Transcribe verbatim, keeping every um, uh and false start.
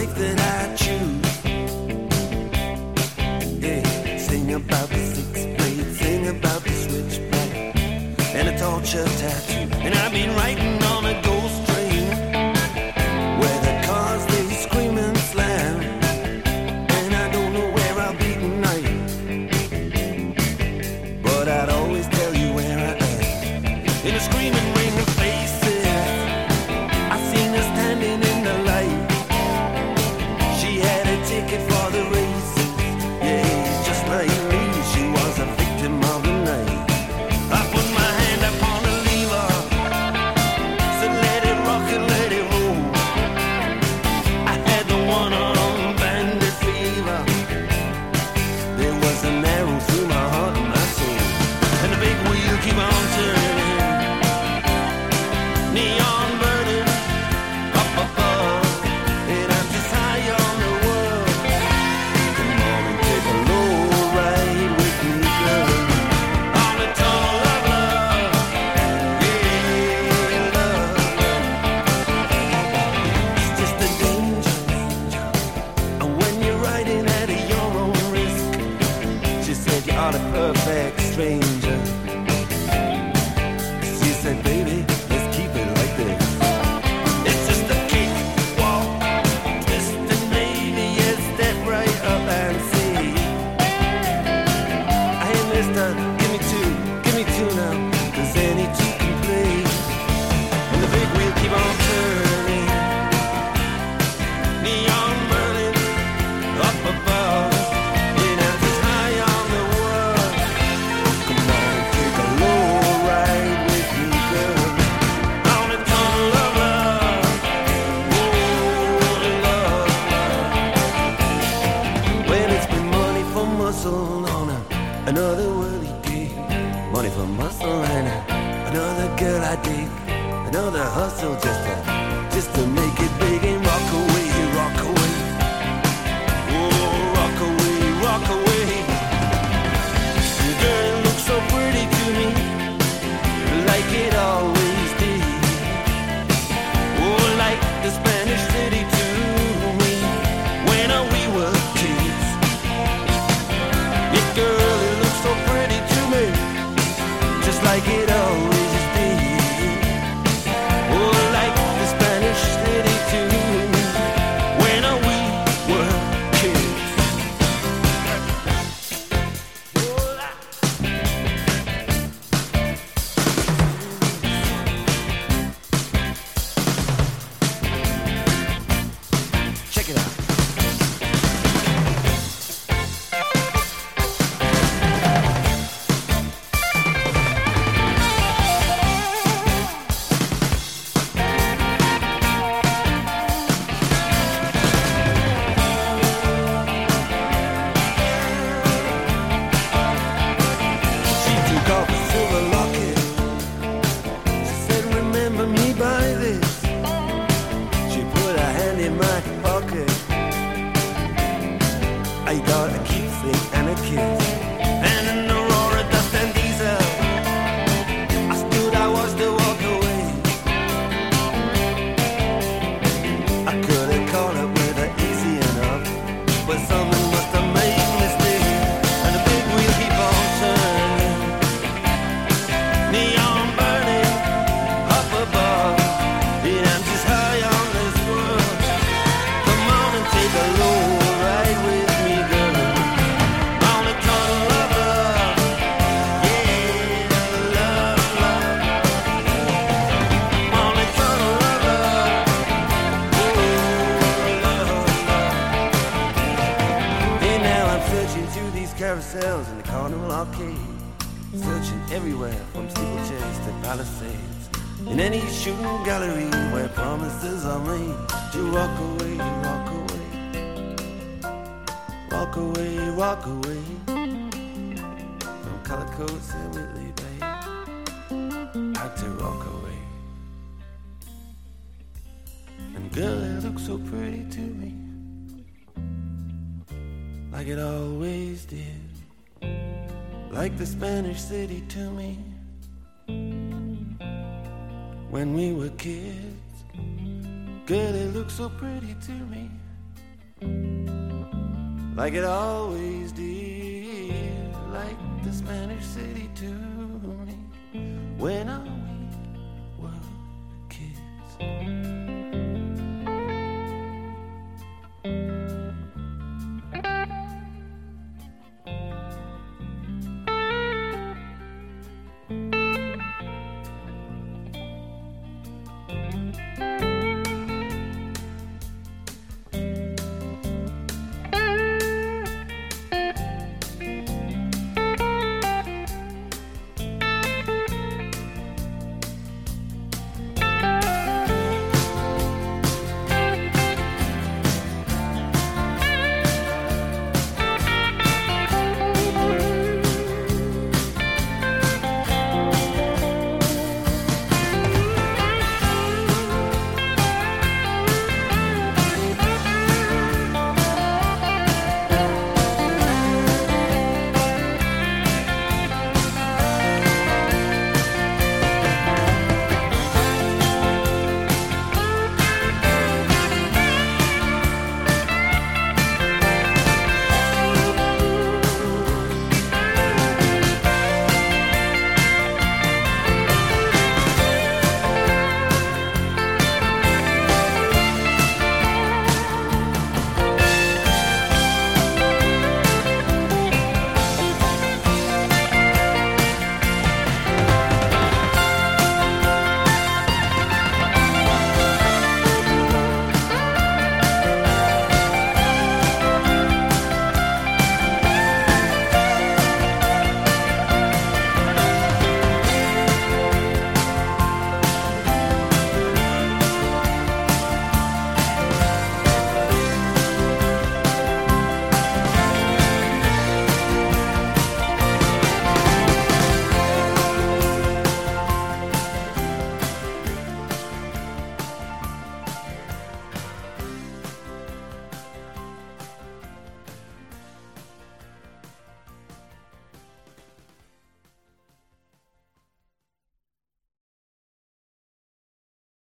life that I choose. Yeah, sing about the six blade, sing about the switchblade, and a torture tattoo. And I've been writing on a ghost train where the cars they scream and slam, and I don't know where I'll be tonight, but I'd always tell you where I am. In a screaming ring of faces, I seen her standing in the light. She had a ticket for the races, yeah, just like me, she was a victim of the night. I put my hand upon the lever, said let it rock and let it roll. I had the one-armed bandit fever. There was an arrow through my heart and my soul, and the big wheel keep on turning, neon burning up above, and I'm just high on the world. Come on and take a low ride with me, girl, on the tunnel of love, yeah, love. It's just a danger, danger, and when you're riding at your own risk, she said you are the perfect stranger. She said, baby, let's keep it like this. It's just a kick, walk, twist, and maybe you step right up and see. Hey, mister, give me two, give me two now, 'cause any two can play. And the big wheel keep on turning, neon burning up above, and I'm just high on the world. Come on and take a low ride with me, girl, on the tunnel of love, oh, love. When it's been money for muscle on a, another worldly gig, money for muscle and a, another girl I dig, another hustle just to, just to make it big and rock away, rock away, oh, rock away, rock away. Girl, it looks so pretty to me, like it always did. Oh, like the Spanish city to me, when uh, we were kids. Yeah, girl, it looks so pretty to me, just like it always did. Oh, like the Spanish city to me, when uh, we were kids. Check it out. She took off a silver locket. She said, remember me by this. She put her hand in my pocket. I got a keepsake and a kiss, and an Aurora dust and diesel. I stood, I watched her walk away. I could have caught up with her easy enough, but something must have made me stay. And the big wheel keep on turning, neon burning up above, and I'm just high on this world. Come on and take a low ride with me, girl, on the tunnel of love, yeah, love, love, on the tunnel of love, oh, love, love. And now I'm searching through these carousels in the Carnival Arcade, searching everywhere from steeplechase to palisades, in any shooting gallery where promises are made to walk away, rock away, rock away, rock away, from color coats and Whitley Bay, out to rock away. And girl, it looks so pretty to me, like it always did, like the Spanish city to me, when we were kids. Girl, it looks so pretty to me, like it always did, like the Spanish city to me when I